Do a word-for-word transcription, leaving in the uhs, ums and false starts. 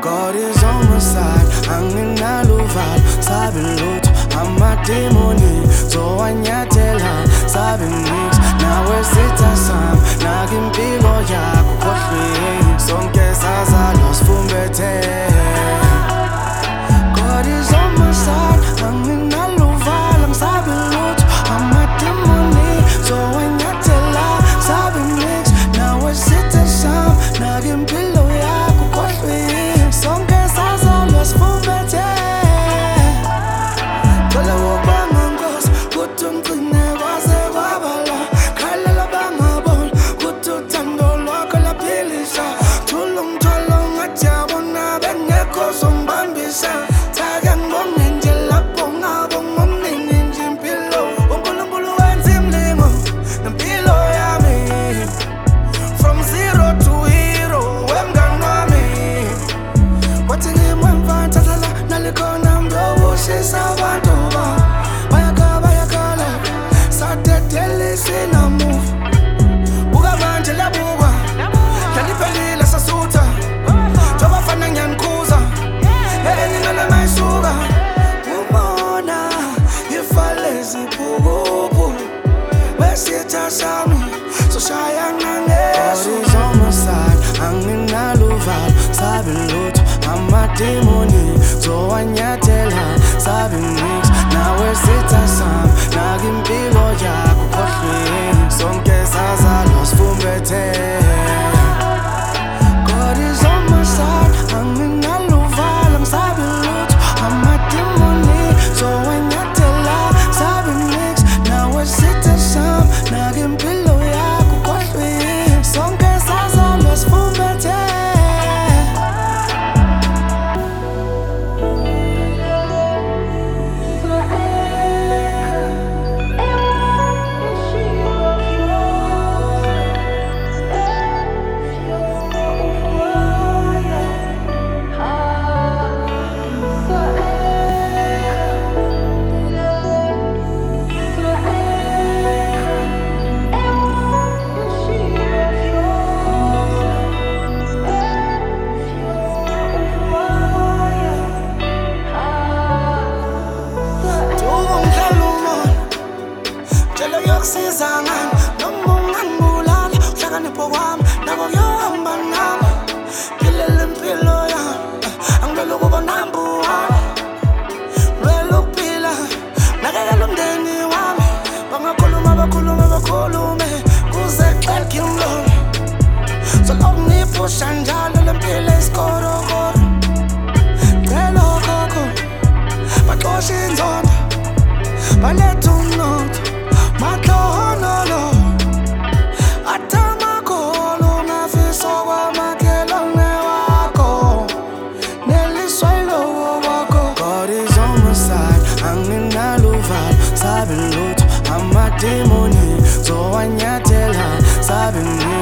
God is on my side, anginaluvalo, sabi lutho, amademoni, zowanyathela, sabi nix, nawe sitha sam, nakimpilo yakho khohlwe, sonke sazalwa sifumbethe. God is on my side, anginaluvalo, sabi lutho, amademoni, zowanyathela, sabi nix, nawe sitha sam, nakimpilo yakho khohlwe, sonke sazalwa sifumbethe. Thola wobanga nkosi, kuthi umgcine kwaze kwabala, khalela bangaboni, kuthi uthando lwakho laphilisha, thula umthwalo ngathi yabona bengekho zongibambisa, thake ngibonge nje lapho ngabonga omningi nje impilo, uNkulunkulu wenza imlingo nempilo yami, from zero to hero, wemngani wami, wathi ngimwemva thathala nalikhona ngiyobushisa abantu ba, bayakhala bayakhala sadedele sinamuva, buka manje labukwa laliphelile sasutha, njobafana ngiyanikhuza eninana ngayisuka, ubona ifalezi phukuphu besitha sami soshaya ngangesu. God is on my side, anginaluvalo, sabi lutho, amademoni, zowanyathela, sabi nix, nawe sitha sam, nakimpilo yakho khohlwe, sonke sazalwa sifumbethe. God is on my side, anginaluvalo, sabi lutho, amademoni, zowanyathela, sabi nix, nawe sitha sam, nakimpilo yakho khohlwe, sonke sazalwa sifumbethe. Yokusiza ngani noma ungangibulala, uhlakanipho kwami nako kuyohamba nami, philele impilo yami, angivele ukuba number one, ngivele ukuphila, nakekela umndeni wami, bangakhuluma bakhulume bakhulume kuze kuqedeke umlomo, solokhu ngiphusha njalo lempilo isikorokoro, cela okhokho baxoshe inzondo, baletha umnotho matlonolo, atamakholo ngafiso kwamakhelwane wakho, neliswayelo wakho. God is on my side, anginaluvalo, sabi lutho, amademoni, zowanyathela, sabi nix.